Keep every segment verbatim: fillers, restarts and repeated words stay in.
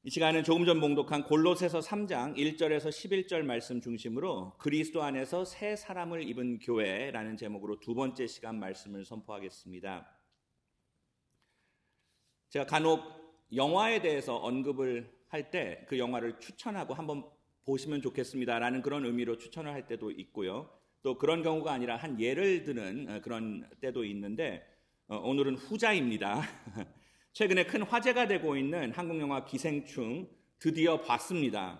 이 시간은 조금 전 봉독한 골로새서 삼 장 일 절에서 십일 절 말씀 중심으로 그리스도 안에서 새 사람을 입은 교회라는 제목으로 두 번째 시간 말씀을 선포하겠습니다. 제가 간혹 영화에 대해서 언급을 할 때 그 영화를 추천하고 한번 보시면 좋겠습니다라는 그런 의미로 추천을 할 때도 있고요. 또 그런 경우가 아니라 한 예를 드는 그런 때도 있는데 오늘은 후자입니다. 최근에 큰 화제가 되고 있는 한국 영화 기생충 드디어 봤습니다.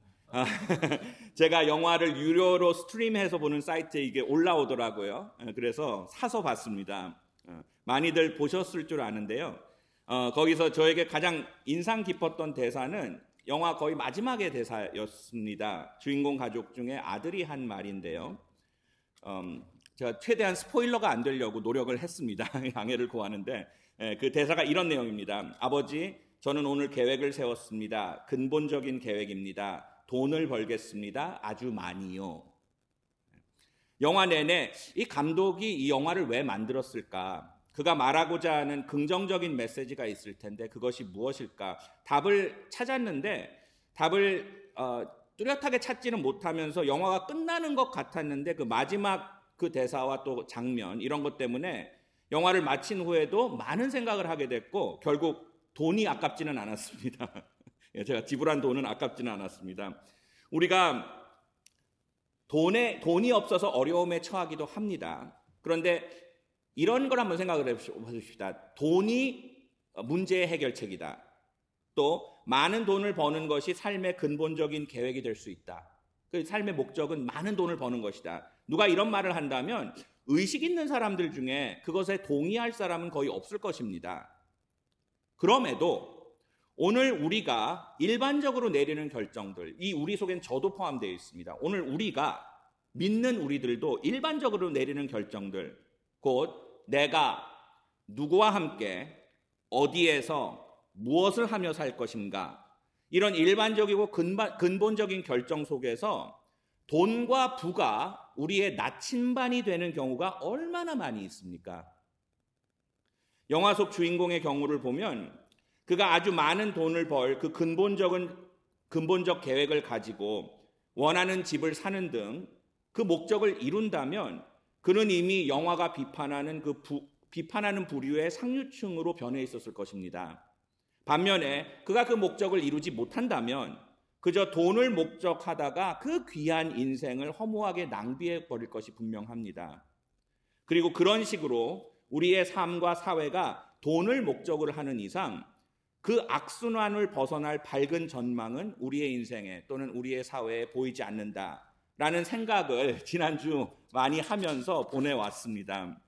제가 영화를 유료로 스트림해서 보는 사이트에 이게 올라오더라고요. 그래서 사서 봤습니다. 많이들 보셨을 줄 아는데요. 어, 거기서 저에게 가장 인상 깊었던 대사는 영화 거의 마지막의 대사였습니다. 주인공 가족 중에 아들이 한 말인데요. 음, 제가 최대한 스포일러가 안 되려고 노력을 했습니다. 양해를 구하는데 예, 그 대사가 이런 내용입니다. 아버지, 저는 오늘 계획을 세웠습니다. 근본적인 계획입니다. 돈을 벌겠습니다. 아주 많이요. 영화 내내 이 감독이 이 영화를 왜 만들었을까? 그가 말하고자 하는 긍정적인 메시지가 있을 텐데 그것이 무엇일까? 답을 찾았는데 답을 어, 뚜렷하게 찾지는 못하면서 영화가 끝나는 것 같았는데 그 마지막 그 대사와 또 장면 이런 것 때문에 영화를 마친 후에도 많은 생각을 하게 됐고 결국 돈이 아깝지는 않았습니다. 제가 지불한 돈은 아깝지는 않았습니다. 우리가 돈에, 돈이 없어서 어려움에 처하기도 합니다. 그런데 이런 걸 한번 생각을 해보십시다. 돈이 문제의 해결책이다. 또 많은 돈을 버는 것이 삶의 근본적인 계획이 될 수 있다. 그 삶의 목적은 많은 돈을 버는 것이다. 누가 이런 말을 한다면 의식 있는 사람들 중에 그것에 동의할 사람은 거의 없을 것입니다. 그럼에도 오늘 우리가 일반적으로 내리는 결정들, 이 우리 속엔 저도 포함되어 있습니다. 오늘 우리가 믿는 우리들도 일반적으로 내리는 결정들, 곧 내가 누구와 함께 어디에서 무엇을 하며 살 것인가, 이런 일반적이고 근본적인 결정 속에서 돈과 부가 우리의 나침반이 되는 경우가 얼마나 많이 있습니까? 영화 속 주인공의 경우를 보면 그가 아주 많은 돈을 벌 그 근본적인 근본적 계획을 가지고 원하는 집을 사는 등 그 목적을 이룬다면 그는 이미 영화가 비판하는 그 부, 비판하는 부류의 상류층으로 변해 있었을 것입니다. 반면에 그가 그 목적을 이루지 못한다면 그저 돈을 목적하다가 그 귀한 인생을 허무하게 낭비해 버릴 것이 분명합니다. 그리고 그런 식으로 우리의 삶과 사회가 돈을 목적으로 하는 이상 그 악순환을 벗어날 밝은 전망은 우리의 인생에 또는 우리의 사회에 보이지 않는다라는 생각을 지난주 많이 하면서 보내왔습니다.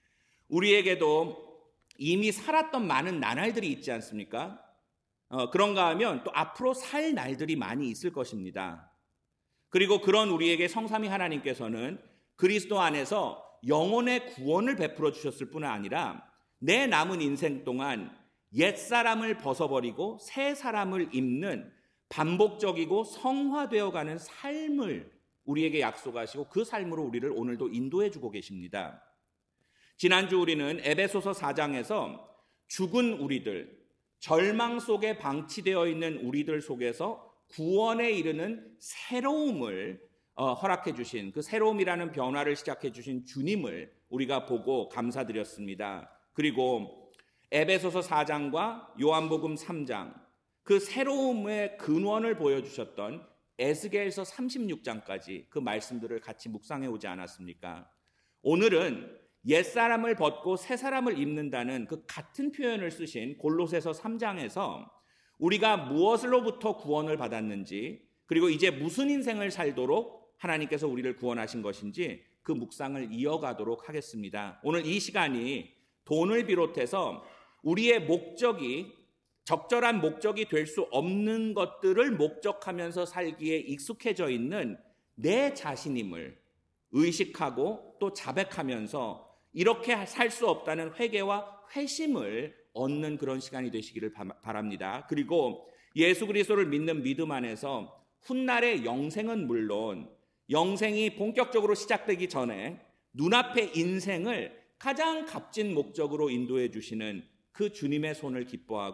우리에게도 이미 살았던 많은 나날들이 있지 않습니까? 어, 그런가 하면 또 앞으로 살 날들이 많이 있을 것입니다. 그리고 그런 우리에게 성삼위 하나님께서는 그리스도 안에서 영혼의 구원을 베풀어 주셨을 뿐 아니라 내 남은 인생 동안 옛사람을 벗어버리고 새 사람을 입는 반복적이고 성화되어가는 삶을 우리에게 약속하시고 그 삶으로 우리를 오늘도 인도해 주고 계십니다. 지난주 우리는 에베소서 사 장에서 죽은 우리들, 절망 속에 방치되어 있는 우리들 속에서 구원에 이르는 새로움을 허락해 주신 그 새로움이라는 변화를 시작해 주신 주님을 우리가 보고 감사드렸습니다. 그리고 에베소서 사 장과 요한복음 삼 장 그 새로움의 근원을 보여주셨던 에스겔서 삼십육 장까지 그 말씀들을 같이 묵상해 오지 않았습니까? 오늘은 옛사람을 벗고 새사람을 입는다는 그 같은 표현을 쓰신 골로새서 삼 장에서 우리가 무엇으로부터 구원을 받았는지 그리고 이제 무슨 인생을 살도록 하나님께서 우리를 구원하신 것인지 그 묵상을 이어가도록 하겠습니다. 오늘 이 시간이 돈을 비롯해서 우리의 목적이 적절한 목적이 될 수 없는 것들을 목적하면서 살기에 익숙해져 있는 내 자신임을 의식하고 또 자백하면서 이렇게 살 수 없다는 회개와 회심을 얻는 그런 시간이 되시기를 바랍니다. 그리고 예수 그리스도를 믿는 믿음 안에서 훗날의 영생은 물론 영생이 본격적으로 시작되기 전에 눈앞의 인생을 가장 값진 목적으로 인도해 주시는 그 주님의 손을 기뻐하고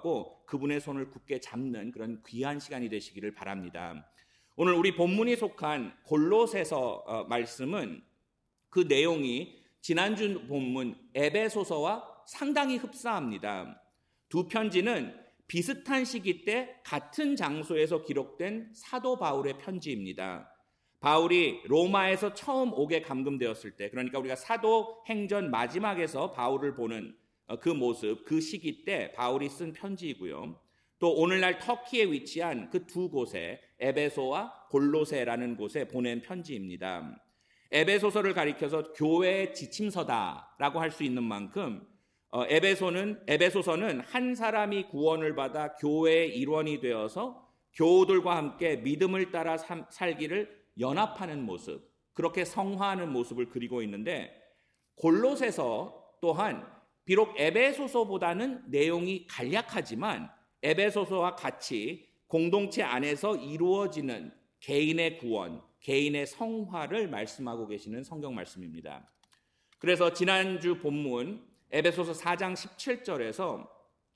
그분의 손을 굳게 잡는 그런 귀한 시간이 되시기를 바랍니다. 오늘 우리 본문이 속한 골로새서 말씀은 그 내용이 지난주 본문 에베소서와 상당히 흡사합니다. 두 편지는 비슷한 시기 때 같은 장소에서 기록된 사도 바울의 편지입니다. 바울이 로마에서 처음 오게 감금되었을 때, 그러니까 우리가 사도행전 마지막에서 바울을 보는 그 모습, 그 시기 때 바울이 쓴 편지이고요. 또 오늘날 터키에 위치한 그 두 곳에 에베소와 골로새라는 곳에 보낸 편지입니다. 에베소서를 가리켜서 교회의 지침서다라고 할 수 있는 만큼 어, 에베소는, 에베소서는 한 사람이 구원을 받아 교회의 일원이 되어서 교우들과 함께 믿음을 따라 삼, 살기를 연합하는 모습, 그렇게 성화하는 모습을 그리고 있는데, 골로새서 또한 비록 에베소서보다는 내용이 간략하지만 에베소서와 같이 공동체 안에서 이루어지는 개인의 구원, 개인의 성화를 말씀하고 계시는 성경 말씀입니다. 그래서 지난주 본문 에베소서 사 장 십칠 절에서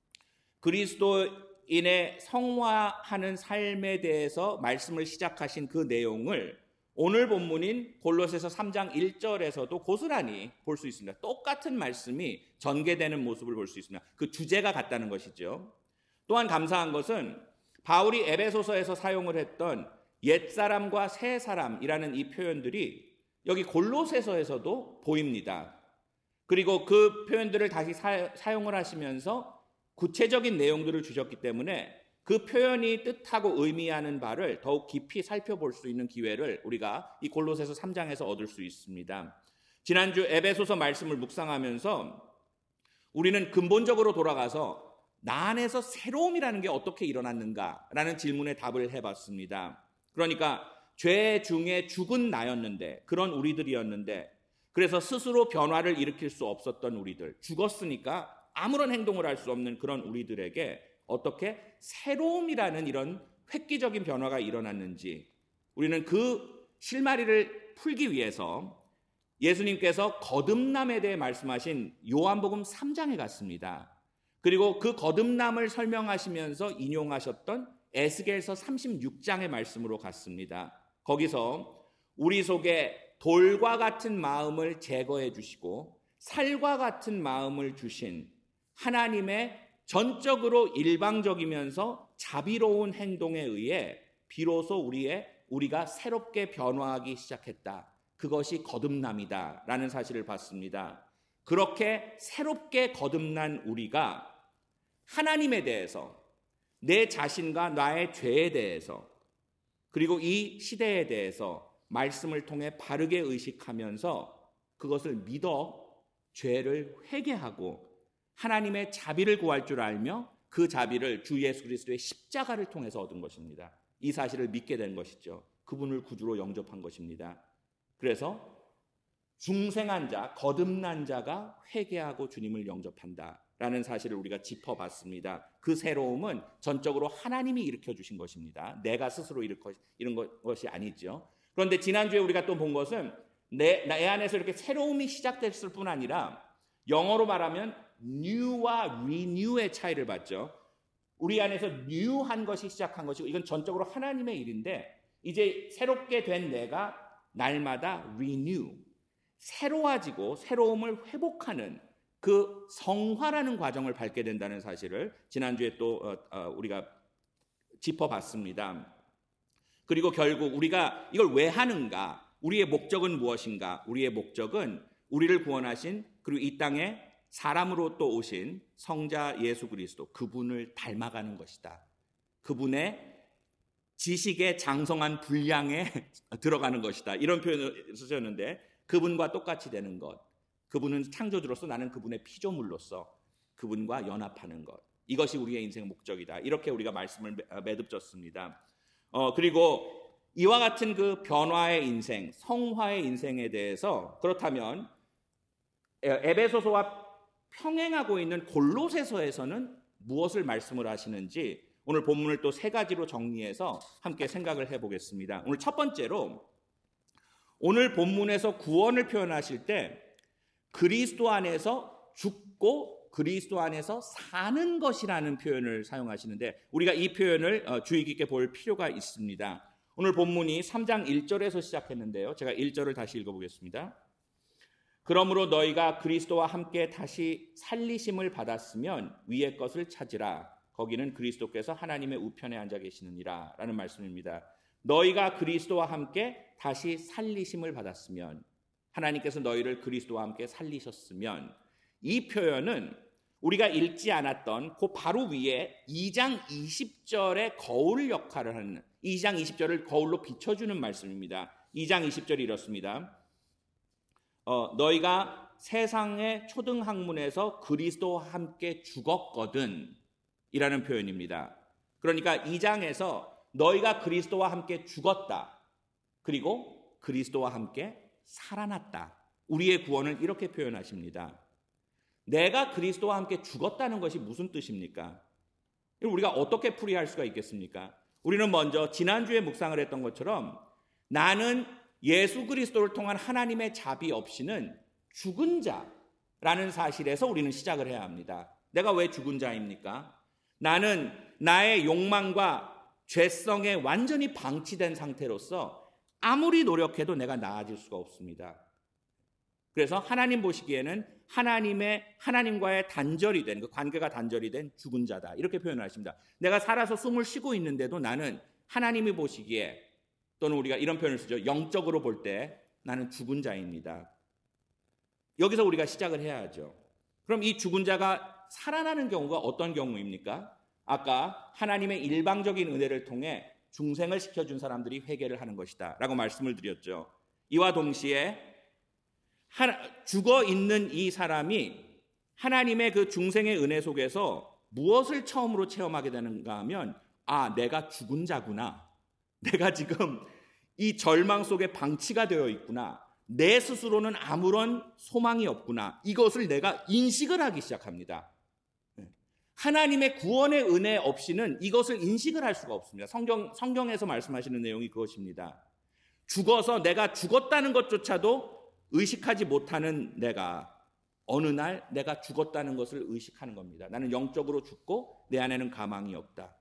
그리스도인의 성화하는 삶에 대해서 말씀을 시작하신 그 내용을 오늘 본문인 골로새서 삼 장 일 절에서도 고스란히 볼 수 있습니다. 똑같은 말씀이 전개되는 모습을 볼 수 있습니다. 그 주제가 같다는 것이죠. 또한 감사한 것은 바울이 에베소서에서 사용을 했던 옛사람과 새사람이라는 이 표현들이 여기 골로새서에서도 보입니다. 그리고 그 표현들을 다시 사, 사용을 하시면서 구체적인 내용들을 주셨기 때문에 그 표현이 뜻하고 의미하는 바를 더욱 깊이 살펴볼 수 있는 기회를 우리가 이 골로새서 삼 장에서 얻을 수 있습니다. 지난주 에베소서 말씀을 묵상하면서 우리는 근본적으로 돌아가서 나 안에서 새로움이라는 게 어떻게 일어났는가라는 질문에 답을 해봤습니다. 그러니까 죄 중에 죽은 나였는데, 그런 우리들이었는데, 그래서 스스로 변화를 일으킬 수 없었던 우리들, 죽었으니까 아무런 행동을 할 수 없는 그런 우리들에게 어떻게 새로움이라는 이런 획기적인 변화가 일어났는지, 우리는 그 실마리를 풀기 위해서 예수님께서 거듭남에 대해 말씀하신 요한복음 삼 장에 갔습니다. 그리고 그 거듭남을 설명하시면서 인용하셨던 에스겔서 삼십육 장의 말씀으로 갔습니다. 거기서 우리 속에 돌과 같은 마음을 제거해 주시고 살과 같은 마음을 주신 하나님의 전적으로 일방적이면서 자비로운 행동에 의해 비로소 우리의 우리가 새롭게 변화하기 시작했다. 그것이 거듭남이다 라는 사실을 봤습니다. 그렇게 새롭게 거듭난 우리가 하나님에 대해서, 내 자신과 나의 죄에 대해서, 그리고 이 시대에 대해서 말씀을 통해 바르게 의식하면서 그것을 믿어 죄를 회개하고 하나님의 자비를 구할 줄 알며 그 자비를 주 예수 그리스도의 십자가를 통해서 얻은 것입니다. 이 사실을 믿게 된 것이죠. 그분을 구주로 영접한 것입니다. 그래서 중생한 자, 거듭난 자가 회개하고 주님을 영접한다라는 사실을 우리가 짚어봤습니다. 그 새로움은 전적으로 하나님이 일으켜주신 것입니다. 내가 스스로 이런 것이 아니죠. 그런데 지난주에 우리가 또 본 것은 내, 내 안에서 이렇게 새로움이 시작됐을 뿐 아니라 영어로 말하면 new와 renew의 차이를 봤죠. 우리 안에서 new한 것이 시작한 것이고 이건 전적으로 하나님의 일인데 이제 새롭게 된 내가 날마다 renew, 새로워지고 새로움을 회복하는 그 성화라는 과정을 밟게 된다는 사실을 지난주에 또 어, 어, 우리가 짚어봤습니다. 그리고 결국 우리가 이걸 왜 하는가? 우리의 목적은 무엇인가? 우리의 목적은 우리를 구원하신 그리고 이 땅에 사람으로 또 오신 성자 예수 그리스도, 그분을 닮아가는 것이다. 그분의 지식의 장성한 분량에 들어가는 것이다. 이런 표현을 쓰셨는데 그분과 똑같이 되는 것. 그분은 창조주로서 나는 그분의 피조물로서 그분과 연합하는 것. 이것이 우리의 인생의 목적이다. 이렇게 우리가 말씀을 매듭졌습니다. 어, 그리고 이와 같은 그 변화의 인생, 성화의 인생에 대해서 그렇다면 에베소서와 평행하고 있는 골로새서에서는 무엇을 말씀을 하시는지 오늘 본문을 또 세 가지로 정리해서 함께 생각을 해보겠습니다. 오늘 첫 번째로 오늘 본문에서 구원을 표현하실 때 그리스도 안에서 죽고 그리스도 안에서 사는 것이라는 표현을 사용하시는데 우리가 이 표현을 주의 깊게 볼 필요가 있습니다. 오늘 본문이 삼 장 일 절에서 시작했는데요. 제가 일 절을 다시 읽어보겠습니다. 그러므로 너희가 그리스도와 함께 다시 살리심을 받았으면 위의 것을 찾으라. 거기는 그리스도께서 하나님의 우편에 앉아 계시느니라 라는 말씀입니다. 너희가 그리스도와 함께 다시 살리심을 받았으면, 하나님께서 너희를 그리스도와 함께 살리셨으면, 이 표현은 우리가 읽지 않았던 그 바로 위에 이 장 이십 절의 거울 역할을 하는, 이 장 이십 절을 거울로 비춰주는 말씀입니다. 이 장 이십 절이 이렇습니다. 어, 너희가 세상의 초등학문에서 그리스도와 함께 죽었거든 이라는 표현입니다. 그러니까 이 장에서 너희가 그리스도와 함께 죽었다, 그리고 그리스도와 함께 살아났다, 우리의 구원을 이렇게 표현하십니다. 내가 그리스도와 함께 죽었다는 것이 무슨 뜻입니까? 우리가 어떻게 풀이할 수가 있겠습니까? 우리는 먼저 지난주에 묵상을 했던 것처럼 나는 예수 그리스도를 통한 하나님의 자비 없이는 죽은 자라는 사실에서 우리는 시작을 해야 합니다. 내가 왜 죽은 자입니까? 나는 나의 욕망과 죄성에 완전히 방치된 상태로서 아무리 노력해도 내가 나아질 수가 없습니다. 그래서 하나님 보시기에는 하나님의 하나님과의 단절이 된, 그 관계가 단절이 된 죽은 자다, 이렇게 표현하십니다. 내가 살아서 숨을 쉬고 있는데도 나는 하나님이 보시기에, 또는 우리가 이런 표현을 쓰죠, 영적으로 볼 때 나는 죽은 자입니다. 여기서 우리가 시작을 해야 하죠. 그럼 이 죽은 자가 살아나는 경우가 어떤 경우입니까? 아까 하나님의 일방적인 은혜를 통해 중생을 시켜준 사람들이 회개를 하는 것이다 라고 말씀을 드렸죠. 이와 동시에 하나, 죽어 있는 이 사람이 하나님의 그 중생의 은혜 속에서 무엇을 처음으로 체험하게 되는가 하면, 아, 내가 죽은 자구나, 내가 지금 이 절망 속에 방치가 되어 있구나, 내 스스로는 아무런 소망이 없구나, 이것을 내가 인식을 하기 시작합니다. 하나님의 구원의 은혜 없이는 이것을 인식을 할 수가 없습니다. 성경, 성경에서 말씀하시는 내용이 그것입니다. 죽어서 내가 죽었다는 것조차도 의식하지 못하는 내가 어느 날 내가 죽었다는 것을 의식하는 겁니다. 나는 영적으로 죽고 내 안에는 가망이 없다.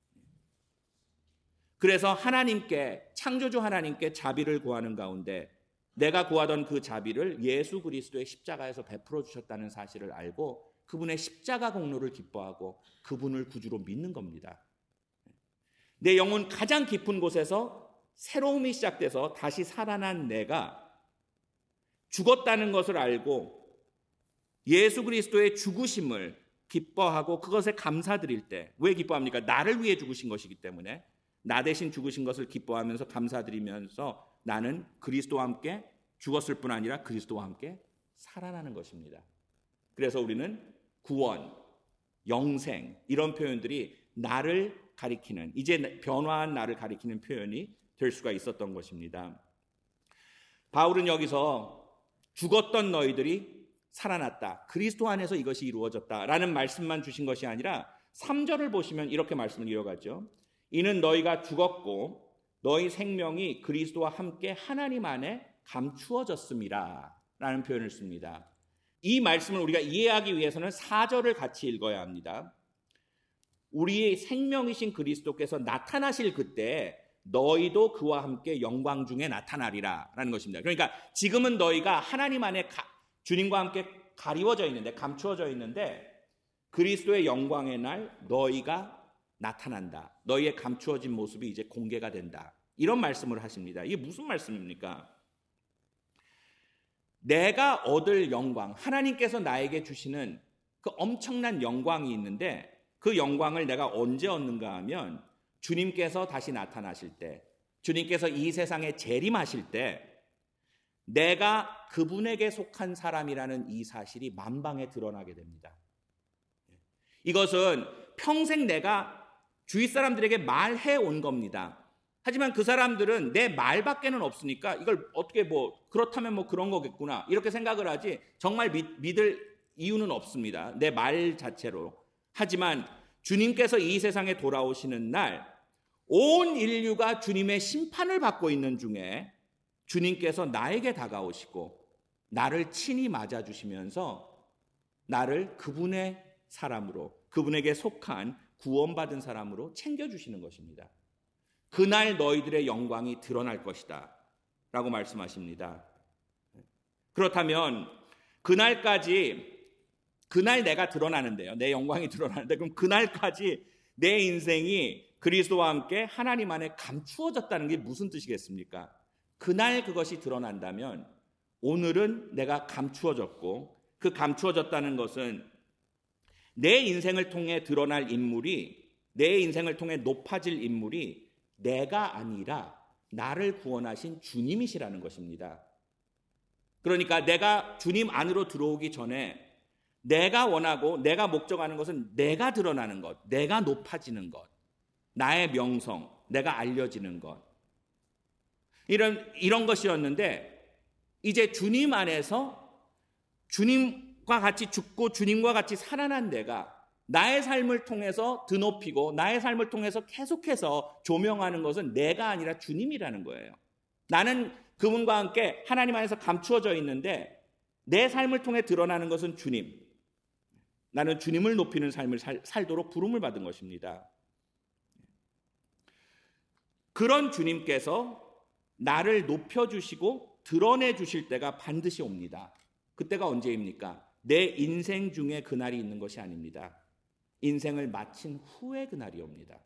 그래서 하나님께, 창조주 하나님께 자비를 구하는 가운데 내가 구하던 그 자비를 예수 그리스도의 십자가에서 베풀어 주셨다는 사실을 알고 그분의 십자가 공로를 기뻐하고 그분을 구주로 믿는 겁니다. 내 영혼 가장 깊은 곳에서 새로움이 시작돼서 다시 살아난 내가 죽었다는 것을 알고 예수 그리스도의 죽으심을 기뻐하고 그것에 감사드릴 때, 왜 기뻐합니까? 나를 위해 죽으신 것이기 때문에 나 대신 죽으신 것을 기뻐하면서 감사드리면서 나는 그리스도와 함께 죽었을 뿐 아니라 그리스도와 함께 살아나는 것입니다. 그래서 우리는 구원, 영생, 이런 표현들이 나를 가리키는, 이제 변화한 나를 가리키는 표현이 될 수가 있었던 것입니다. 바울은 여기서 죽었던 너희들이 살아났다, 그리스도 안에서 이것이 이루어졌다라는 말씀만 주신 것이 아니라 삼 절을 보시면 이렇게 말씀을 이어가죠. 이는 너희가 죽었고 너희 생명이 그리스도와 함께 하나님 안에 감추어졌음이라 라는 표현을 씁니다. 이 말씀을 우리가 이해하기 위해서는 사 절을 같이 읽어야 합니다. 우리의 생명이신 그리스도께서 나타나실 그때 너희도 그와 함께 영광 중에 나타나리라 라는 것입니다. 그러니까 지금은 너희가 하나님 안에 가, 주님과 함께 가리워져 있는데, 감추어져 있는데 그리스도의 영광의 날 너희가 나타난다. 너희의 감추어진 모습이 이제 공개가 된다. 이런 말씀을 하십니다. 이게 무슨 말씀입니까? 내가 얻을 영광, 하나님께서 나에게 주시는 그 엄청난 영광이 있는데 그 영광을 내가 언제 얻는가 하면 주님께서 다시 나타나실 때, 주님께서 이 세상에 재림하실 때 내가 그분에게 속한 사람이라는 이 사실이 만방에 드러나게 됩니다. 이것은 평생 내가 주위 사람들에게 말해 온 겁니다. 하지만 그 사람들은 내 말밖에는 없으니까 이걸 어떻게 뭐 그렇다면 뭐 그런 거겠구나 이렇게 생각을 하지 정말 믿, 믿을 이유는 없습니다. 내 말 자체로. 하지만 주님께서 이 세상에 돌아오시는 날 온 인류가 주님의 심판을 받고 있는 중에 주님께서 나에게 다가오시고 나를 친히 맞아주시면서 나를 그분의 사람으로, 그분에게 속한 구원받은 사람으로 챙겨주시는 것입니다. 그날 너희들의 영광이 드러날 것이다 라고 말씀하십니다. 그렇다면 그날까지, 그날 내가 드러나는데요, 내 영광이 드러나는데, 그럼 그날까지 내 인생이 그리스도와 함께 하나님 안에 감추어졌다는 게 무슨 뜻이겠습니까? 그날 그것이 드러난다면 오늘은 내가 감추어졌고, 그 감추어졌다는 것은 내 인생을 통해 드러날 인물이, 내 인생을 통해 높아질 인물이 내가 아니라 나를 구원하신 주님이시라는 것입니다. 그러니까 내가 주님 안으로 들어오기 전에 내가 원하고 내가 목적하는 것은 내가 드러나는 것, 내가 높아지는 것, 나의 명성, 내가 알려지는 것, 이런 이런 것이었는데, 이제 주님 안에서 주님과 같이 죽고 주님과 같이 살아난 내가 나의 삶을 통해서 드높이고 나의 삶을 통해서 계속해서 조명하는 것은 내가 아니라 주님이라는 거예요. 나는 그분과 함께 하나님 안에서 감추어져 있는데 내 삶을 통해 드러나는 것은 주님. 나는 주님을 높이는 삶을 살, 살도록 부름을 받은 것입니다. 그런 주님께서 나를 높여주시고 드러내주실 때가 반드시 옵니다. 그때가 언제입니까? 내 인생 중에 그날이 있는 것이 아닙니다. 인생을 마친 후에 그날이 옵니다.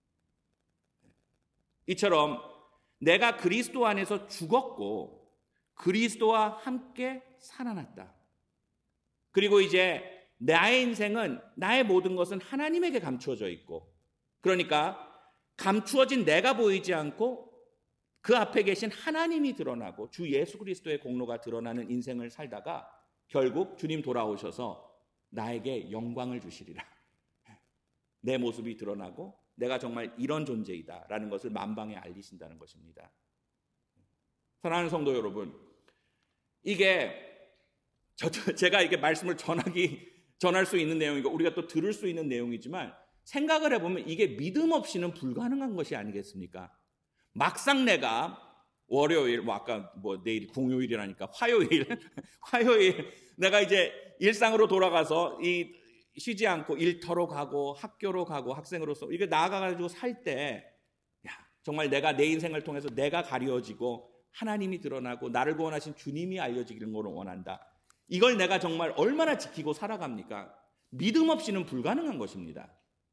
이처럼 내가 그리스도 안에서 죽었고 그리스도와 함께 살아났다. 그리고 이제 나의 인생은, 나의 모든 것은 하나님에게 감추어져 있고, 그러니까 감추어진 내가 보이지 않고 그 앞에 계신 하나님이 드러나고 주 예수 그리스도의 공로가 드러나는 인생을 살다가 결국 주님 돌아오셔서 나에게 영광을 주시리라. 내 모습이 드러나고 내가 정말 이런 존재이다라는 것을 만방에 알리신다는 것입니다. 사랑하는 성도 여러분, 이게 저, 제가 이게 말씀을 전하기 전할 수 있는 내용이고 우리가 또 들을 수 있는 내용이지만, 생각을 해보면 이게 믿음 없이는 불가능한 것이 아니겠습니까? 막상 내가 월요일, 뭐 아까 뭐 내일 공휴일이라니까 화요일, 화요일 내가 이제 일상으로 돌아가서 이 쉬지 않고 일터로 가고 학교로 가고 학생으로서 이게 나아가가지고 살 때, 야, 정말 내가 내 인생을 통해서 내가 가려지고 하나님이 드러나고 나를 구원하신 주님이 알려지기를 원한다. 이걸 내가 정말 얼마나 지키고 살아갑니까? 믿음 없이는 불가능한 것입니다.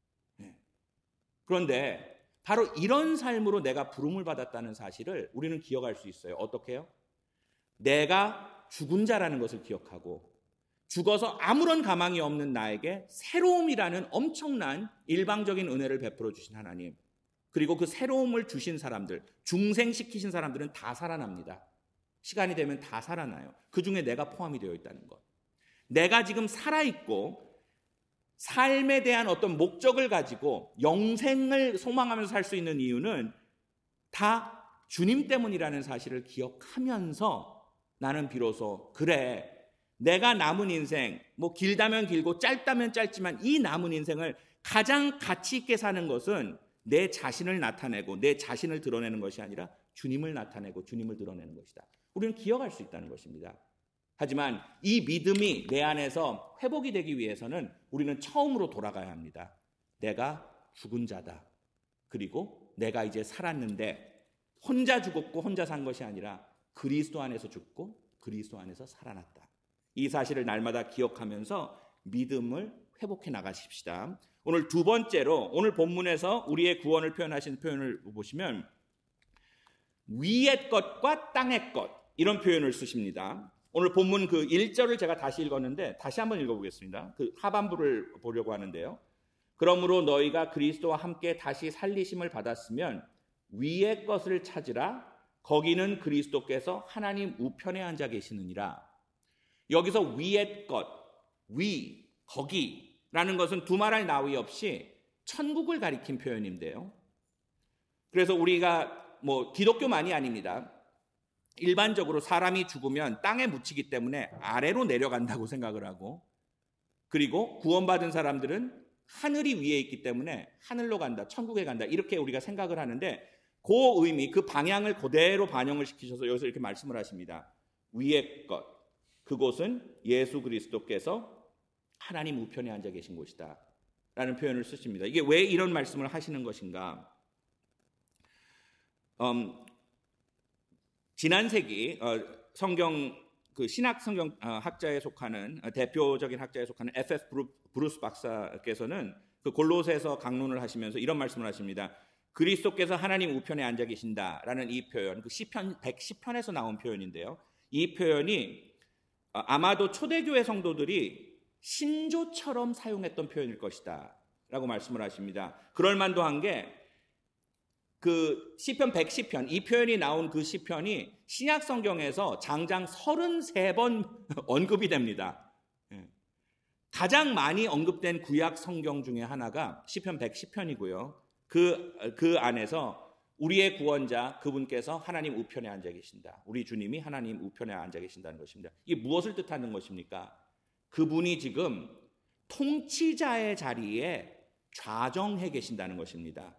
그런데 바로 이런 삶으로 내가 부름을 받았다는 사실을 우리는 기억할 수 있어요. 어떻게요? 내가 죽은 자라는 것을 기억하고, 죽어서 아무런 가망이 없는 나에게 새로움이라는 엄청난 일방적인 은혜를 베풀어 주신 하나님, 그리고 그 새로움을 주신 사람들, 중생시키신 사람들은 다 살아납니다. 시간이 되면 다 살아나요. 그 중에 내가 포함이 되어 있다는 것. 내가 지금 살아있고 삶에 대한 어떤 목적을 가지고 영생을 소망하면서 살 수 있는 이유는 다 주님 때문이라는 사실을 기억하면서 나는 비로소, 그래, 내가 남은 인생, 뭐 길다면 길고 짧다면 짧지만 이 남은 인생을 가장 가치 있게 사는 것은 내 자신을 나타내고 내 자신을 드러내는 것이 아니라 주님을 나타내고 주님을 드러내는 것이다. 우리는 기억할 수 있다는 것입니다. 하지만 이 믿음이 내 안에서 회복이 되기 위해서는 우리는 처음으로 돌아가야 합니다. 내가 죽은 자다. 그리고 내가 이제 살았는데 혼자 죽었고 혼자 산 것이 아니라 그리스도 안에서 죽고 그리스도 안에서 살아났다. 이 사실을 날마다 기억하면서 믿음을 회복해 나가십시다. 오늘 두 번째로, 오늘 본문에서 우리의 구원을 표현하신 표현을 보시면 위의 것과 땅의 것, 이런 표현을 쓰십니다. 오늘 본문 그 일 절을 제가 다시 읽었는데 다시 한번 읽어보겠습니다. 그 하반부를 보려고 하는데요. 그러므로 너희가 그리스도와 함께 다시 살리심을 받았으면 위의 것을 찾으라. 거기는 그리스도께서 하나님 우편에 앉아 계시느니라. 여기서 위의 것, 위, 거기라는 것은 두말할 나위 없이 천국을 가리킨 표현인데요. 그래서 우리가 뭐 기독교만이 아닙니다. 일반적으로 사람이 죽으면 땅에 묻히기 때문에 아래로 내려간다고 생각을 하고, 그리고 구원받은 사람들은 하늘이 위에 있기 때문에 하늘로 간다, 천국에 간다, 이렇게 우리가 생각을 하는데, 그 의미, 그 방향을 그대로 반영을 시키셔서 여기서 이렇게 말씀을 하십니다. 위의 것, 그곳은 예수 그리스도께서 하나님 우편에 앉아 계신 곳이다 라는 표현을 쓰십니다. 이게 왜 이런 말씀을 하시는 것인가? 음, 지난 세기 어, 성경 그 신학 성경 어, 학자에 속하는 어, 대표적인 학자에 속하는 에프 에프 브루, 브루스 박사께서는 그 골로새서 강론을 하시면서 이런 말씀을 하십니다. 그리스도께서 하나님 우편에 앉아 계신다라는 이 표현, 그 시편 백십 편에서 나온 표현인데요. 이 표현이 어, 아마도 초대교회 성도들이 신조처럼 사용했던 표현일 것이다 라고 말씀을 하십니다. 그럴 만도 한 게 그 시편 백십 편, 이 표현이 나온 그 시편이 신약 성경에서 장장 서른세 번 언급이 됩니다. 가장 많이 언급된 구약 성경 중에 하나가 시편 백십 편이고요. 그, 그 안에서 우리의 구원자 그분께서 하나님 우편에 앉아 계신다. 우리 주님이 하나님 우편에 앉아 계신다는 것입니다. 이게 무엇을 뜻하는 것입니까? 그분이 지금 통치자의 자리에 좌정해 계신다는 것입니다.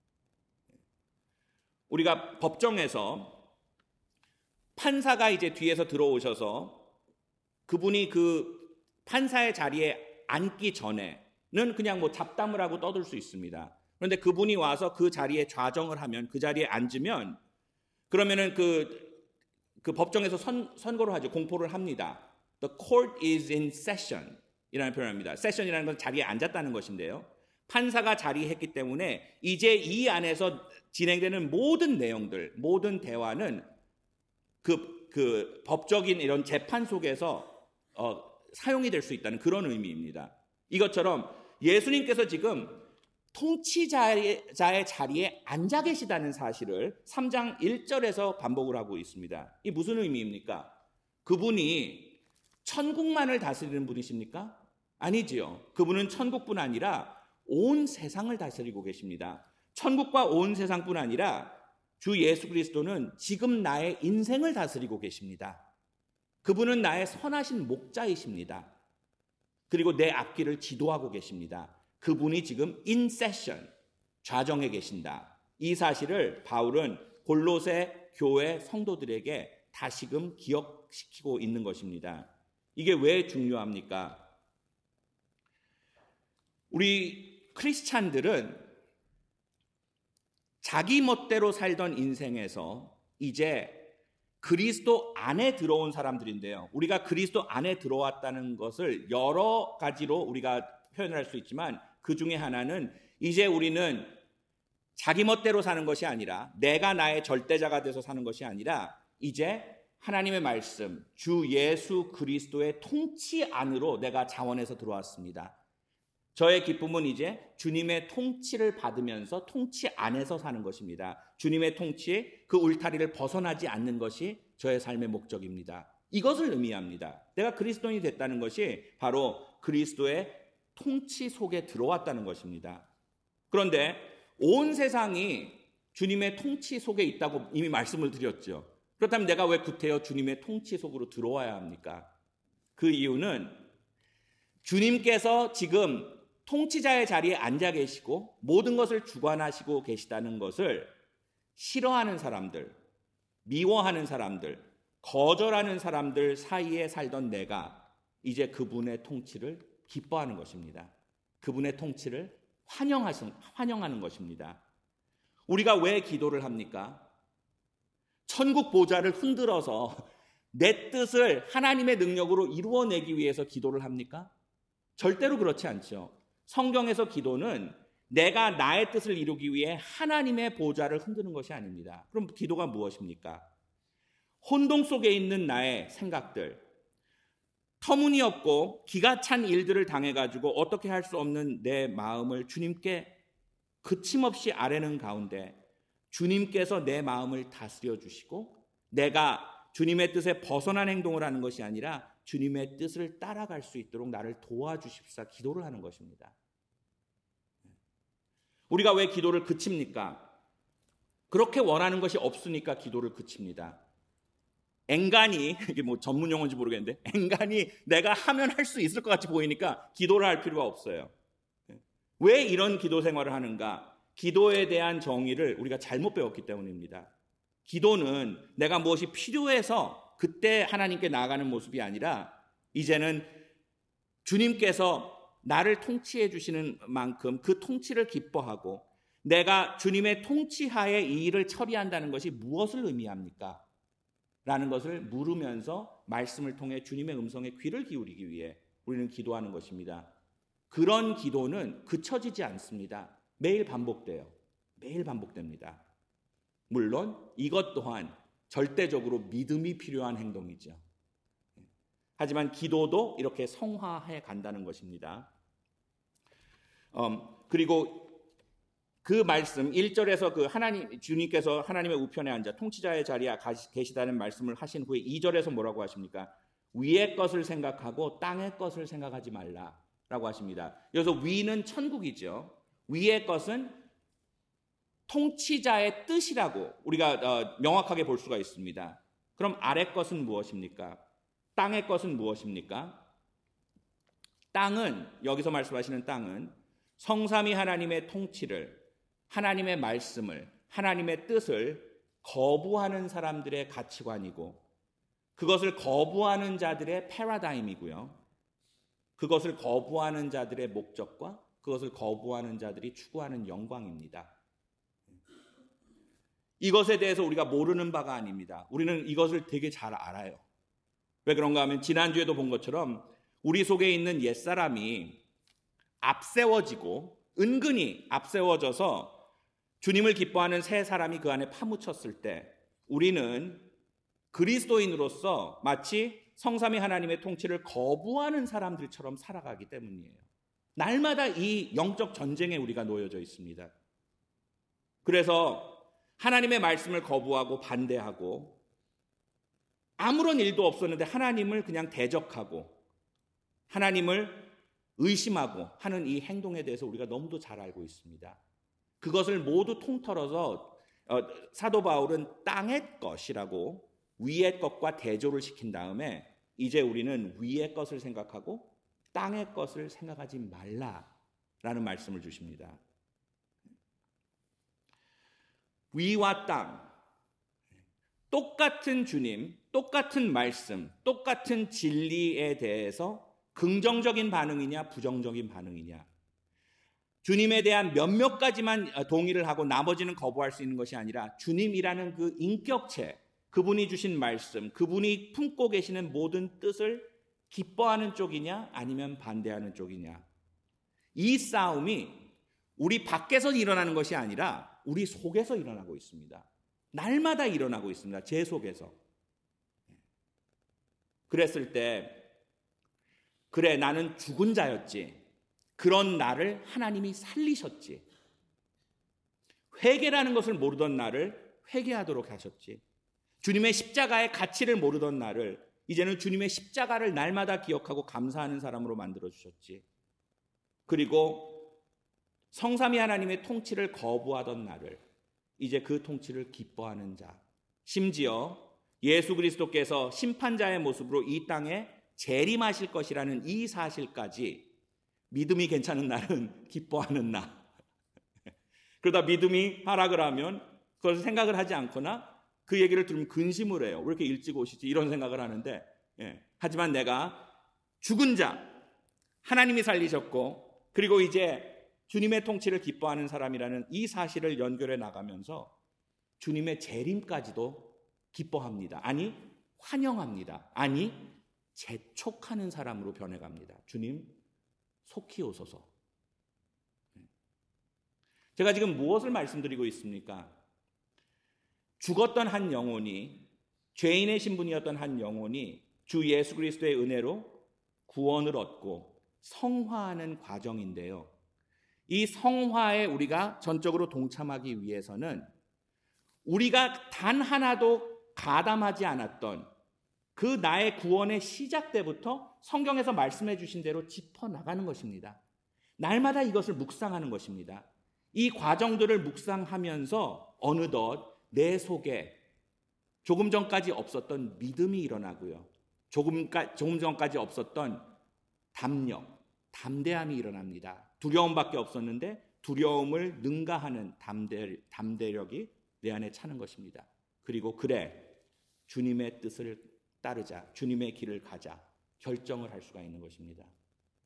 우리가 법정에서 판사가 이제 뒤에서 들어오셔서 그분이 그 판사의 자리에 앉기 전에는 그냥 뭐 잡담을 하고 떠들 수 있습니다. 그런데 그분이 와서 그 자리에 좌정을 하면, 그 자리에 앉으면, 그러면은 그, 그 법정에서 선, 선고를 하죠. 공포를 합니다. The court is in session 이라는 표현입니다. session이라는 건 자리에 앉았다는 것인데요. 판사가 자리했기 때문에 이제 이 안에서 진행되는 모든 내용들, 모든 대화는 그, 그 법적인 이런 재판 속에서 어, 사용이 될 수 있다는 그런 의미입니다. 이것처럼 예수님께서 지금 통치자의 자리에 앉아 계시다는 사실을 삼 장 일 절에서 반복을 하고 있습니다. 이게 무슨 의미입니까? 그분이 천국만을 다스리는 분이십니까? 아니지요. 그분은 천국뿐 아니라 온 세상을 다스리고 계십니다. 천국과 온 세상뿐 아니라 주 예수 그리스도는 지금 나의 인생을 다스리고 계십니다. 그분은 나의 선하신 목자이십니다. 그리고 내 앞길을 지도하고 계십니다. 그분이 지금 in session, 좌정해 계신다. 이 사실을 바울은 골로새 교회 성도들에게 다시금 기억시키고 있는 것입니다. 이게 왜 중요합니까? 우리 크리스찬들은 자기 멋대로 살던 인생에서 이제 그리스도 안에 들어온 사람들인데요. 우리가 그리스도 안에 들어왔다는 것을 여러 가지로 우리가 표현을 할 수 있지만 그 중에 하나는 이제 우리는 자기 멋대로 사는 것이 아니라, 내가 나의 절대자가 돼서 사는 것이 아니라 이제 하나님의 말씀, 주 예수 그리스도의 통치 안으로 내가 자원해서 들어왔습니다. 저의 기쁨은 이제 주님의 통치를 받으면서 통치 안에서 사는 것입니다. 주님의 통치, 그 울타리를 벗어나지 않는 것이 저의 삶의 목적입니다. 이것을 의미합니다. 내가 그리스도인이 됐다는 것이 바로 그리스도의 통치 속에 들어왔다는 것입니다. 그런데 온 세상이 주님의 통치 속에 있다고 이미 말씀을 드렸죠. 그렇다면 내가 왜 구태여 주님의 통치 속으로 들어와야 합니까? 그 이유는 주님께서 지금 통치자의 자리에 앉아 계시고 모든 것을 주관하시고 계시다는 것을 싫어하는 사람들, 미워하는 사람들, 거절하는 사람들 사이에 살던 내가 이제 그분의 통치를 기뻐하는 것입니다. 그분의 통치를 환영하는 것입니다. 우리가 왜 기도를 합니까? 천국 보좌를 흔들어서 내 뜻을 하나님의 능력으로 이루어내기 위해서 기도를 합니까? 절대로 그렇지 않죠. 성경에서 기도는 내가 나의 뜻을 이루기 위해 하나님의 보좌를 흔드는 것이 아닙니다. 그럼 기도가 무엇입니까? 혼동 속에 있는 나의 생각들, 터무니없고 기가 찬 일들을 당해가지고 어떻게 할 수 없는 내 마음을 주님께 그침없이 아뢰는 가운데 주님께서 내 마음을 다스려 주시고 내가 주님의 뜻에 벗어난 행동을 하는 것이 아니라 주님의 뜻을 따라갈 수 있도록 나를 도와주십사 기도를 하는 것입니다. 우리가 왜 기도를 그칩니까? 그렇게 원하는 것이 없으니까 기도를 그칩니다. 앵간히, 이게 뭐 전문 용어인지 모르겠는데 앵간히 내가 하면 할 수 있을 것 같이 보이니까 기도를 할 필요가 없어요. 왜 이런 기도 생활을 하는가? 기도에 대한 정의를 우리가 잘못 배웠기 때문입니다. 기도는 내가 무엇이 필요해서 그때 하나님께 나아가는 모습이 아니라 이제는 주님께서 나를 통치해 주시는 만큼 그 통치를 기뻐하고 내가 주님의 통치하에 이 일을 처리한다는 것이 무엇을 의미합니까? 라는 것을 물으면서 말씀을 통해 주님의 음성에 귀를 기울이기 위해 우리는 기도하는 것입니다. 그런 기도는 그쳐지지 않습니다. 매일 반복돼요. 매일 반복됩니다. 물론 이것 또한 절대적으로 믿음이 필요한 행동이죠. 하지만 기도도 이렇게 성화해 간다는 것입니다. 음, 그리고 그 말씀 일 절에서 그 하나님 주님께서 하나님의 우편에 앉아 통치자의 자리에 계시다는 말씀을 하신 후에 이 절에서 뭐라고 하십니까? 위의 것을 생각하고 땅의 것을 생각하지 말라라고 하십니다. 여기서 위는 천국이죠. 위의 것은 통치자의 뜻이라고 우리가 어, 명확하게 볼 수가 있습니다. 그럼 아래 것은 무엇입니까? 땅의 것은 무엇입니까? 땅은 여기서 말씀하시는 땅은 성삼위 하나님의 통치를 하나님의 말씀을 하나님의 뜻을 거부하는 사람들의 가치관이고 그것을 거부하는 자들의 패러다임이고요. 그것을 거부하는 자들의 목적과 그것을 거부하는 자들이 추구하는 영광입니다. 이것에 대해서 우리가 모르는 바가 아닙니다. 우리는 이것을 되게 잘 알아요. 왜 그런가 하면 지난주에도 본 것처럼 우리 속에 있는 옛사람이 앞세워지고 은근히 앞세워져서 주님을 기뻐하는 새 사람이 그 안에 파묻혔을 때 우리는 그리스도인으로서 마치 성삼위 하나님의 통치를 거부하는 사람들처럼 살아가기 때문이에요. 날마다 이 영적 전쟁에 우리가 놓여져 있습니다. 그래서 하나님의 말씀을 거부하고 반대하고 아무런 일도 없었는데 하나님을 그냥 대적하고 하나님을 의심하고 하는 이 행동에 대해서 우리가 너무도 잘 알고 있습니다. 그것을 모두 통틀어서 어, 사도 바울은 땅의 것이라고 위의 것과 대조를 시킨 다음에 이제 우리는 위의 것을 생각하고 땅의 것을 생각하지 말라라는 말씀을 주십니다. 위와 땅, 똑같은 주님, 똑같은 말씀, 똑같은 진리에 대해서 긍정적인 반응이냐 부정적인 반응이냐, 주님에 대한 몇몇 가지만 동의를 하고 나머지는 거부할 수 있는 것이 아니라 주님이라는 그 인격체, 그분이 주신 말씀, 그분이 품고 계시는 모든 뜻을 기뻐하는 쪽이냐 아니면 반대하는 쪽이냐, 이 싸움이 우리 밖에서 일어나는 것이 아니라 우리 속에서 일어나고 있습니다. 날마다 일어나고 있습니다. 제 속에서. 그랬을 때 그래 나는 죽은 자였지. 그런 나를 하나님이 살리셨지. 회개라는 것을 모르던 나를 회개하도록 하셨지. 주님의 십자가의 가치를 모르던 나를 이제는 주님의 십자가를 날마다 기억하고 감사하는 사람으로 만들어주셨지. 그리고 성삼위 하나님의 통치를 거부하던 나를 이제 그 통치를 기뻐하는 자, 심지어 예수 그리스도께서 심판자의 모습으로 이 땅에 재림하실 것이라는 이 사실까지 믿음이 괜찮은 날은 기뻐하는 나. 그러다 믿음이 하락을 하면 그걸 생각을 하지 않거나 그 얘기를 들으면 근심을 해요. 왜 이렇게 일찍 오시지? 이런 생각을 하는데, 예. 하지만 내가 죽은 자, 하나님이 살리셨고 그리고 이제 주님의 통치를 기뻐하는 사람이라는 이 사실을 연결해 나가면서 주님의 재림까지도 기뻐합니다. 아니 환영합니다. 아니 재촉하는 사람으로 변해갑니다. 주님 속히 오소서. 제가 지금 무엇을 말씀드리고 있습니까? 죽었던 한 영혼이, 죄인의 신분이었던 한 영혼이 주 예수 그리스도의 은혜로 구원을 얻고 성화하는 과정인데요. 이 성화에 우리가 전적으로 동참하기 위해서는 우리가 단 하나도 가담하지 않았던 그 나의 구원의 시작 때부터 성경에서 말씀해 주신 대로 짚어나가는 것입니다. 날마다 이것을 묵상하는 것입니다. 이 과정들을 묵상하면서 어느덧 내 속에 조금 전까지 없었던 믿음이 일어나고요. 조금, 조금 전까지 없었던 담력, 담대함이 일어납니다. 두려움밖에 없었는데 두려움을 능가하는 담대, 담대력이 내 안에 차는 것입니다. 그리고 그래, 주님의 뜻을 따르자, 주님의 길을 가자 결정을 할 수가 있는 것입니다.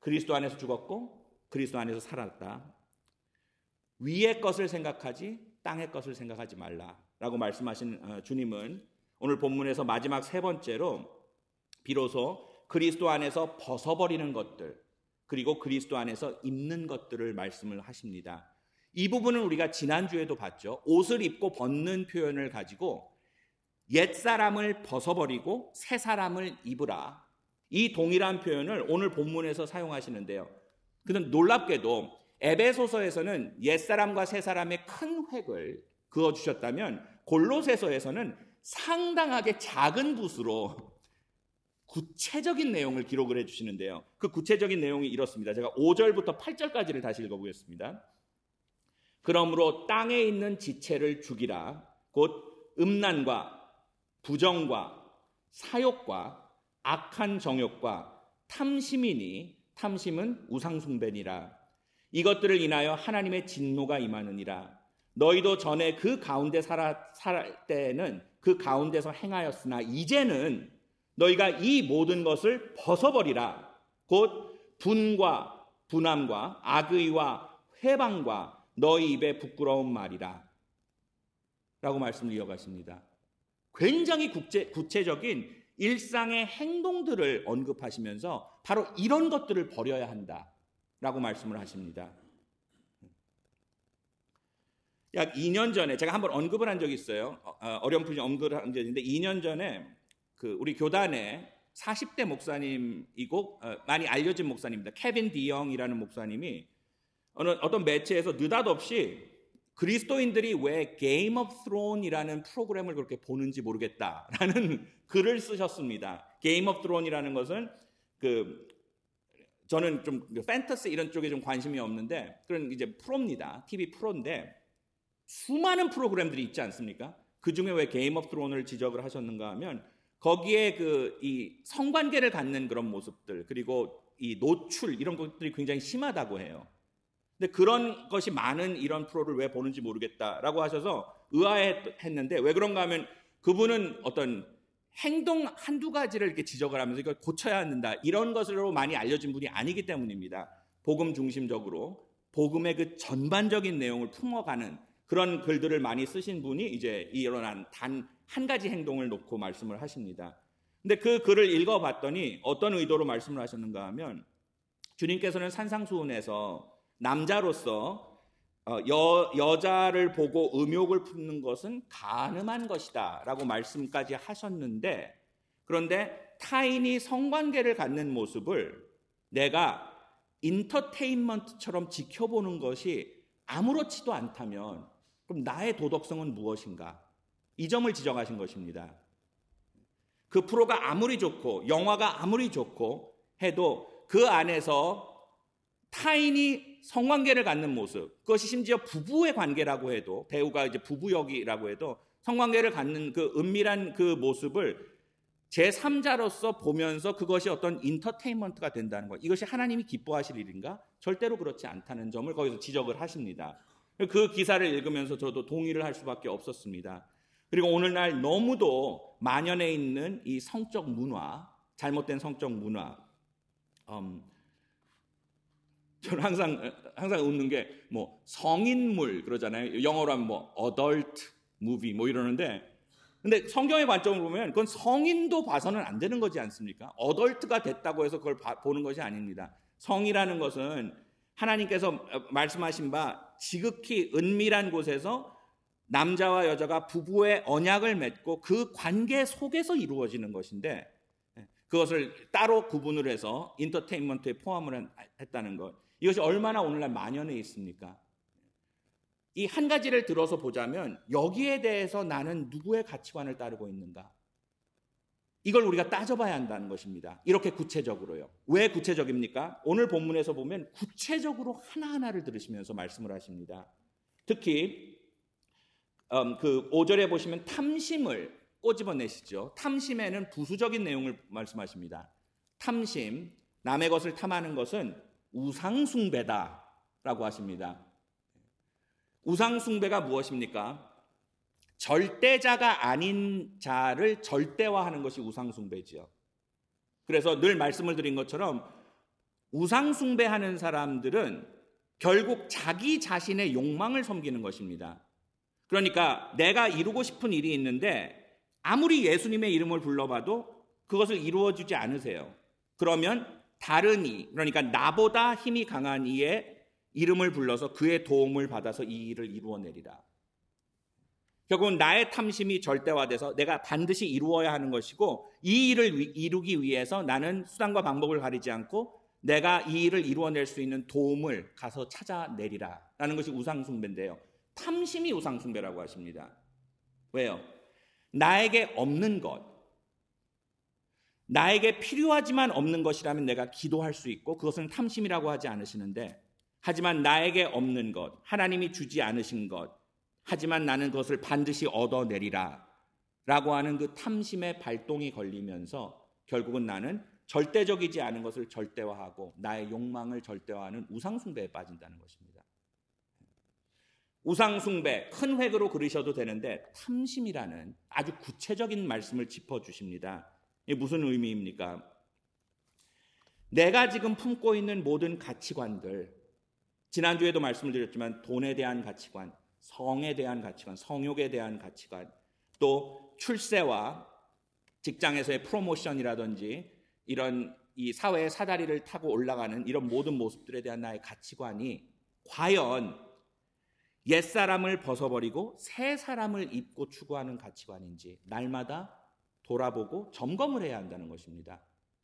그리스도 안에서 죽었고 그리스도 안에서 살았다. 위의 것을 생각하지 땅의 것을 생각하지 말라라고 말씀하신 주님은 오늘 본문에서 마지막 세 번째로 비로소 그리스도 안에서 벗어버리는 것들 그리고 그리스도 안에서 입는 것들을 말씀을 하십니다. 이 부분은 우리가 지난주에도 봤죠. 옷을 입고 벗는 표현을 가지고 옛사람을 벗어버리고 새사람을 입으라. 이 동일한 표현을 오늘 본문에서 사용하시는데요. 그는 놀랍게도 에베소서에서는 옛사람과 새사람의 큰 획을 그어주셨다면 골로새서에서는 상당하게 작은 붓으로 구체적인 내용을 기록을 해주시는데요. 그 구체적인 내용이 이렇습니다. 제가 오 절부터 팔 절까지를 다시 읽어보겠습니다. 그러므로 땅에 있는 지체를 죽이라. 곧 음란과 부정과 사욕과 악한 정욕과 탐심이니 탐심은 우상숭배니라. 이것들을 인하여 하나님의 진노가 임하느니라. 너희도 전에 그 가운데 살아, 살 때는 그 가운데서 행하였으나 이제는 너희가 이 모든 것을 벗어버리라. 곧 분과 분함과 악의와 회방과 너희 입에 부끄러운 말이라. 라고 말씀을 이어가십니다. 굉장히 국제, 구체적인 일상의 행동들을 언급하시면서 바로 이런 것들을 버려야 한다라고 말씀을 하십니다. 약 이 년 전에 제가 한번 언급을 한 적이 있어요. 어렴풋이 언급을 한 적이 있는데 이 년 전에 그 우리 교단에 사십 대 목사님이고 많이 알려진 목사님입니다. 케빈 디영이라는 목사님이 어느 어떤 매체에서 느닷없이 그리스도인들이 왜 게임 오브 스론이라는 프로그램을 그렇게 보는지 모르겠다라는 글을 쓰셨습니다. 게임 오브 스론이라는 것은 그 저는 좀 판타지 이런 쪽에 좀 관심이 없는데 그런 이제 프로입니다. 티비 프로인데 수많은 프로그램들이 있지 않습니까? 그 중에 왜 게임 오브 스론을 지적을 하셨는가 하면 거기에 그 이 성관계를 갖는 그런 모습들 그리고 이 노출 이런 것들이 굉장히 심하다고 해요. 근데 그런 것이 많은 이런 프로를 왜 보는지 모르겠다라고 하셔서 의아했는데 왜 그런가 하면 그분은 어떤 행동 한두 가지를 이렇게 지적을 하면서 이걸 고쳐야 한다 이런 것으로 많이 알려진 분이 아니기 때문입니다. 복음 중심적으로 복음의 그 전반적인 내용을 품어가는 그런 글들을 많이 쓰신 분이 이제 이런 단 한 가지 행동을 놓고 말씀을 하십니다. 근데 그 글을 읽어봤더니 어떤 의도로 말씀을 하셨는가 하면 주님께서는 산상수훈에서 남자로서 여, 여자를 보고 음욕을 품는 것은 간음한 것이다 라고 말씀까지 하셨는데 그런데 타인이 성관계를 갖는 모습을 내가 인터테인먼트처럼 지켜보는 것이 아무렇지도 않다면 그럼 나의 도덕성은 무엇인가? 이 점을 지적하신 것입니다. 그 프로가 아무리 좋고 영화가 아무리 좋고 해도 그 안에서 타인이 성관계를 갖는 모습, 그것이 심지어 부부의 관계라고 해도 배우가 이제 부부역이라고 해도 성관계를 갖는 그 은밀한 그 모습을 제삼자로서 보면서 그것이 어떤 인터테인먼트가 된다는 것. 이것이 하나님이 기뻐하실 일인가? 절대로 그렇지 않다는 점을 거기서 지적을 하십니다. 그 기사를 읽으면서 저도 동의를 할 수밖에 없었습니다. 그리고 오늘날 너무도 만연해 있는 이 성적 문화, 잘못된 성적 문화. 음, 저는 항상 항상 웃는 게 뭐 성인물 그러잖아요. 영어로 하면 뭐 adult movie 뭐 이러는데, 근데 성경의 관점으로 보면 그건 성인도 봐서는 안 되는 거지 않습니까? 어덜트가 됐다고 해서 그걸 봐, 보는 것이 아닙니다. 성이라는 것은 하나님께서 말씀하신 바 지극히 은밀한 곳에서 남자와 여자가 부부의 언약을 맺고 그 관계 속에서 이루어지는 것인데 그것을 따로 구분을 해서 인터테인먼트에 포함을 했다는 것. 이것이 얼마나 오늘날 만연해 있습니까? 이 한 가지를 들어서 보자면 여기에 대해서 나는 누구의 가치관을 따르고 있는가? 이걸 우리가 따져봐야 한다는 것입니다. 이렇게 구체적으로요. 왜 구체적입니까? 오늘 본문에서 보면 구체적으로 하나하나를 들으시면서 말씀을 하십니다. 특히 음, 그 오 절에 보시면 탐심을 꼬집어내시죠. 탐심에는 부수적인 내용을 말씀하십니다. 탐심, 남의 것을 탐하는 것은 우상숭배다라고 하십니다. 우상숭배가 무엇입니까? 절대자가 아닌 자를 절대화하는 것이 우상숭배지요. 그래서 늘 말씀을 드린 것처럼 우상 숭배하는 사람들은 결국 자기 자신의 욕망을 섬기는 것입니다. 그러니까 내가 이루고 싶은 일이 있는데 아무리 예수님의 이름을 불러봐도 그것을 이루어주지 않으세요. 그러면 다른 이, 그러니까 나보다 힘이 강한 이의 이름을 불러서 그의 도움을 받아서 이 일을 이루어내리라. 결국은 나의 탐심이 절대화돼서 내가 반드시 이루어야 하는 것이고, 이 일을 이루기 위해서 나는 수단과 방법을 가리지 않고 내가 이 일을 이루어낼 수 있는 도움을 가서 찾아내리라 라는 것이 우상숭배인데요, 탐심이 우상숭배라고 하십니다. 왜요? 나에게 없는 것, 나에게 필요하지만 없는 것이라면 내가 기도할 수 있고 그것은 탐심이라고 하지 않으시는데, 하지만 나에게 없는 것, 하나님이 주지 않으신 것, 하지만 나는 그것을 반드시 얻어내리라 라고 하는 그 탐심의 발동이 걸리면서 결국은 나는 절대적이지 않은 것을 절대화하고 나의 욕망을 절대화하는 우상숭배에 빠진다는 것입니다. 우상숭배, 큰 획으로 그리셔도 되는데 탐심이라는 아주 구체적인 말씀을 짚어주십니다. 이게 무슨 의미입니까? 내가 지금 품고 있는 모든 가치관들, 지난주에도 말씀을 드렸지만 돈에 대한 가치관, 성에 대한 가치관, 성욕에 대한 가치관, 또 출세와 직장에서의 프로모션이라든지 이런 이 사회의 사다리를 타고 올라가는 이런 모든 모습들에 대한 나의 가치관이 과연 옛사람을 벗어버리고 새 사람을 입고 추구하는 가치관인지 날마다 돌아보고 점검을 해야 한다는 것입니다.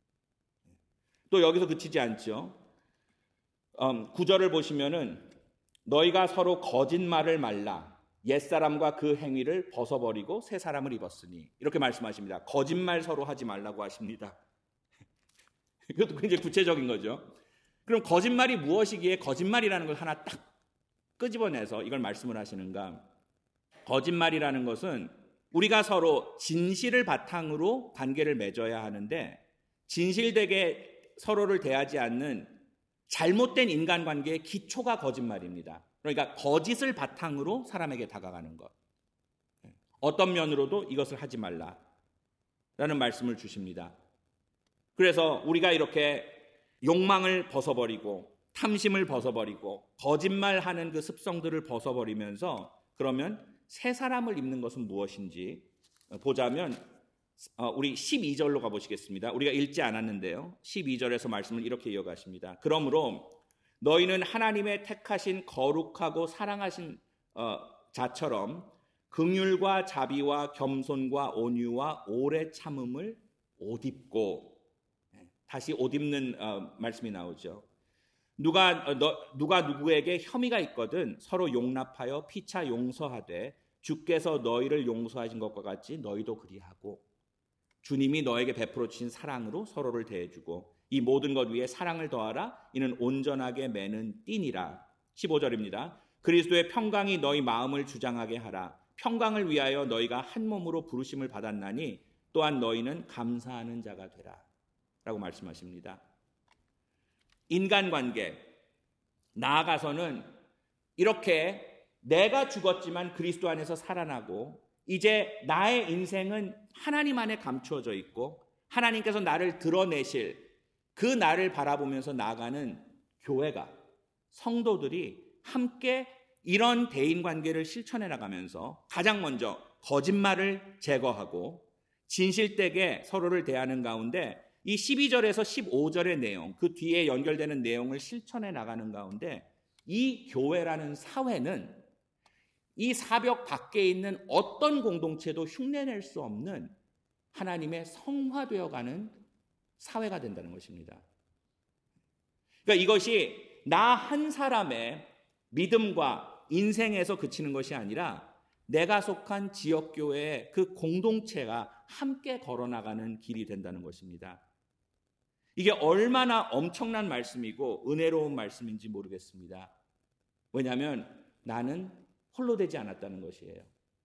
또 여기서 그치지 않죠. 음, 구절을 보시면은 너희가 서로 거짓말을 말라 옛사람과 그 행위를 벗어버리고 새 사람을 입었으니, 이렇게 말씀하십니다. 거짓말 서로 하지 말라고 하십니다. 이것도 굉장히 구체적인 거죠. 그럼 거짓말이 무엇이기에 거짓말이라는 걸 하나 딱 끄집어내서 이걸 말씀을 하시는가? 거짓말이라는 것은 우리가 서로 진실을 바탕으로 관계를 맺어야 하는데, 진실되게 서로를 대하지 않는 잘못된 인간관계의 기초가 거짓말입니다. 그러니까 거짓을 바탕으로 사람에게 다가가는 것. 어떤 면으로도 이것을 하지 말라라는 말씀을 주십니다. 그래서 우리가 이렇게 욕망을 벗어버리고 탐심을 벗어버리고 거짓말하는 그 습성들을 벗어버리면서 그러면 새 사람을 입는 것은 무엇인지 보자면 우리 십이 절로 가보시겠습니다. 우리가 읽지 않았는데요, 십이 절에서 말씀을 이렇게 이어가십니다. 그러므로 너희는 하나님의 택하신 거룩하고 사랑하신 자처럼 긍휼과 자비와 겸손과 온유와 오래 참음을 옷 입고, 다시 옷 입는 말씀이 나오죠. 누가, 너, 누가 누구에게 혐의가 있거든 서로 용납하여 피차 용서하되 주께서 너희를 용서하신 것과 같이 너희도 그리하고, 주님이 너에게 베풀어 주신 사랑으로 서로를 대해주고 이 모든 것 위에 사랑을 더하라. 이는 온전하게 매는 띠니라. 십오 절입니다. 그리스도의 평강이 너희 마음을 주장하게 하라. 평강을 위하여 너희가 한 몸으로 부르심을 받았나니 또한 너희는 감사하는 자가 되라 라고 말씀하십니다. 인간관계, 나아가서는 이렇게 내가 죽었지만 그리스도 안에서 살아나고 이제 나의 인생은 하나님 안에 감추어져 있고 하나님께서 나를 드러내실 그 나를 바라보면서 나아가는 교회가, 성도들이 함께 이런 대인관계를 실천해 나가면서 가장 먼저 거짓말을 제거하고 진실되게 서로를 대하는 가운데 이 십이 절에서 십오 절의 내용, 그 뒤에 연결되는 내용을 실천해 나가는 가운데 이 교회라는 사회는 이 사벽 밖에 있는 어떤 공동체도 흉내낼 수 없는 하나님의 성화되어가는 사회가 된다는 것입니다. 그러니까 이것이 나 한 사람의 믿음과 인생에서 그치는 것이 아니라 내가 속한 지역교회의 그 공동체가 함께 걸어나가는 길이 된다는 것입니다. 이게 얼마나 엄청난 말씀이고 은혜로운 말씀인지 모르겠습니다. 왜냐하면 나는 홀로 되지 않았다는 것이에요.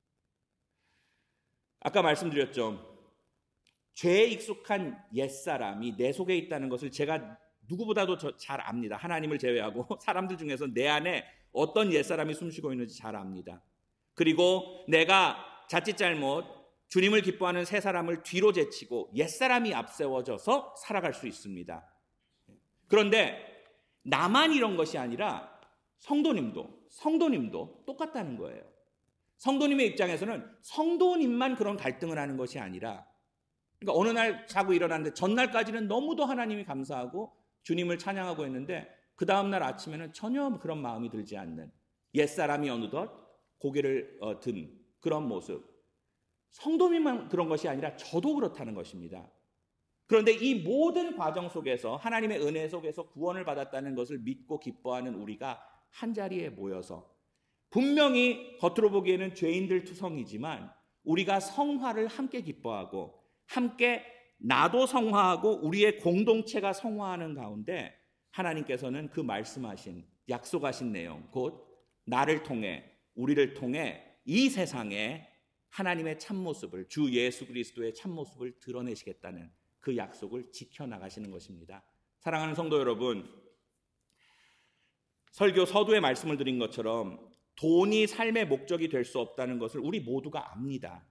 아까 말씀드렸죠. 죄에 익숙한 옛사람이 내 속에 있다는 것을 제가 누구보다도 잘 압니다. 하나님을 제외하고 사람들 중에서 내 안에 어떤 옛사람이 숨쉬고 있는지 잘 압니다. 그리고 내가 자칫 잘못 주님을 기뻐하는 새 사람을 뒤로 제치고 옛사람이 앞세워져서 살아갈 수 있습니다. 그런데 나만 이런 것이 아니라 성도님도 성도님도 똑같다는 거예요. 성도님의 입장에서는 성도님만 그런 갈등을 하는 것이 아니라, 그러니까 어느 날 자고 일어났는데 전날까지는 너무도 하나님이 감사하고 주님을 찬양하고 했는데 그 다음날 아침에는 전혀 그런 마음이 들지 않는, 옛사람이 어느덧 고개를 어, 든 그런 모습. 성도님만 그런 것이 아니라 저도 그렇다는 것입니다. 그런데 이 모든 과정 속에서 하나님의 은혜 속에서 구원을 받았다는 것을 믿고 기뻐하는 우리가 한자리에 모여서, 분명히 겉으로 보기에는 죄인들 투성이지만 우리가 성화를 함께 기뻐하고 함께 나도 성화하고 우리의 공동체가 성화하는 가운데 하나님께서는 그 말씀하신, 약속하신 내용, 곧 나를 통해, 우리를 통해 이 세상에 하나님의 참모습을, 주 예수 그리스도의 참모습을 드러내시겠다는 그 약속을 지켜나가시는 것입니다. 사랑하는 성도 여러분, 설교 서두에 말씀을 드린 것처럼 돈이 삶의 목적이 될 수 없다는 것을 우리 모두가 압니다.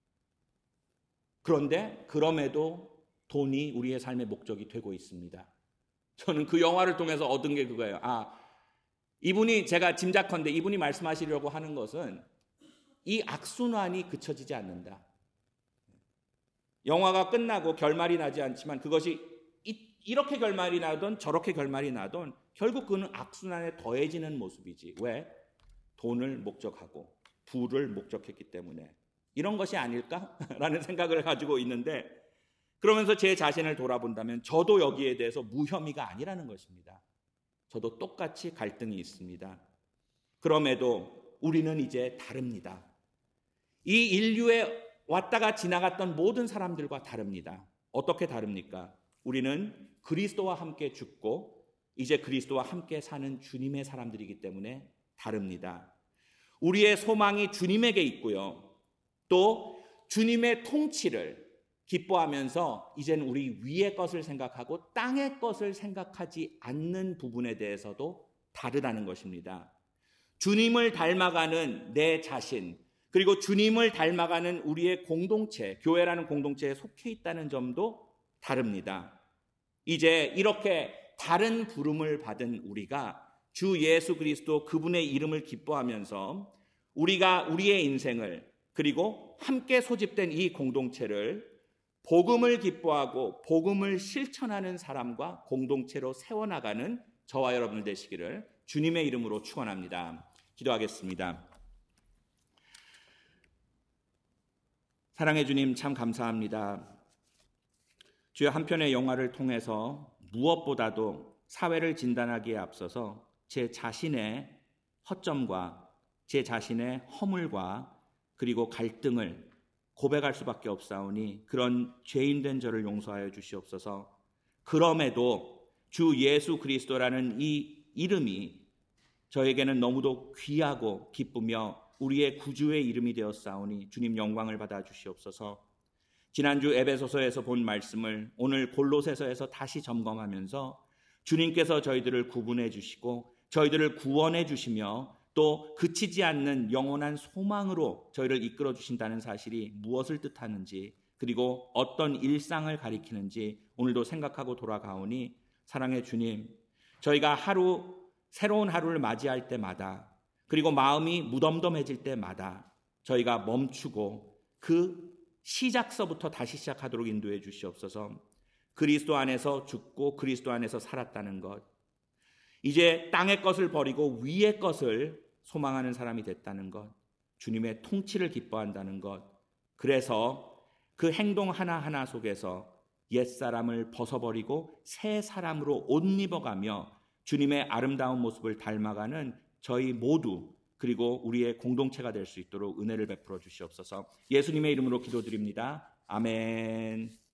그런데 그럼에도 돈이 우리의 삶의 목적이 되고 있습니다. 저는 그 영화를 통해서 얻은 게 그거예요. 아, 이분이, 제가 짐작컨대 이분이 말씀하시려고 하는 것은 이 악순환이 그쳐지지 않는다. 영화가 끝나고 결말이 나지 않지만 그것이 이, 이렇게 결말이 나든 저렇게 결말이 나든 결국 그는 악순환에 더해지는 모습이지. 왜? 돈을 목적하고 부를 목적했기 때문에. 이런 것이 아닐까라는 생각을 가지고 있는데, 그러면서 제 자신을 돌아본다면 저도 여기에 대해서 무혐의가 아니라는 것입니다. 저도 똑같이 갈등이 있습니다. 그럼에도 우리는 이제 다릅니다. 이 인류에 왔다가 지나갔던 모든 사람들과 다릅니다. 어떻게 다릅니까? 우리는 그리스도와 함께 죽고 이제 그리스도와 함께 사는 주님의 사람들이기 때문에 다릅니다. 우리의 소망이 주님에게 있고요. 또 주님의 통치를 기뻐하면서 이제는 우리 위의 것을 생각하고 땅의 것을 생각하지 않는 부분에 대해서도 다르다는 것입니다. 주님을 닮아가는 내 자신, 그리고 주님을 닮아가는 우리의 공동체, 교회라는 공동체에 속해 있다는 점도 다릅니다. 이제 이렇게 다른 부름을 받은 우리가 주 예수 그리스도 그분의 이름을 기뻐하면서 우리가 우리의 인생을, 그리고 함께 소집된 이 공동체를 복음을 기뻐하고 복음을 실천하는 사람과 공동체로 세워나가는 저와 여러분들 되시기를 주님의 이름으로 축원합니다. 기도하겠습니다. 사랑해 주님, 참 감사합니다. 주여, 한 편의 영화를 통해서 무엇보다도 사회를 진단하기에 앞서서 제 자신의 허점과 제 자신의 허물과 그리고 갈등을 고백할 수밖에 없사오니 그런 죄인된 저를 용서하여 주시옵소서. 그럼에도 주 예수 그리스도라는 이 이름이 저에게는 너무도 귀하고 기쁘며 우리의 구주의 이름이 되었사오니 주님 영광을 받아 주시옵소서. 지난주 에베소서에서 본 말씀을 오늘 골로새서에서 다시 점검하면서 주님께서 저희들을 구분해 주시고 저희들을 구원해 주시며 또 그치지 않는 영원한 소망으로 저희를 이끌어 주신다는 사실이 무엇을 뜻하는지, 그리고 어떤 일상을 가리키는지 오늘도 생각하고 돌아가오니, 사랑의 주님, 저희가 하루 새로운 하루를 맞이할 때마다, 그리고 마음이 무덤덤해질 때마다 저희가 멈추고 그 시작서부터 다시 시작하도록 인도해 주시옵소서. 그리스도 안에서 죽고 그리스도 안에서 살았다는 것, 이제 땅의 것을 버리고 위의 것을 소망하는 사람이 됐다는 것, 주님의 통치를 기뻐한다는 것, 그래서 그 행동 하나하나 속에서 옛사람을 벗어버리고 새 사람으로 옷 입어가며 주님의 아름다운 모습을 닮아가는 저희 모두, 그리고 우리의 공동체가 될 수 있도록 은혜를 베풀어 주시옵소서. 예수님의 이름으로 기도드립니다. 아멘.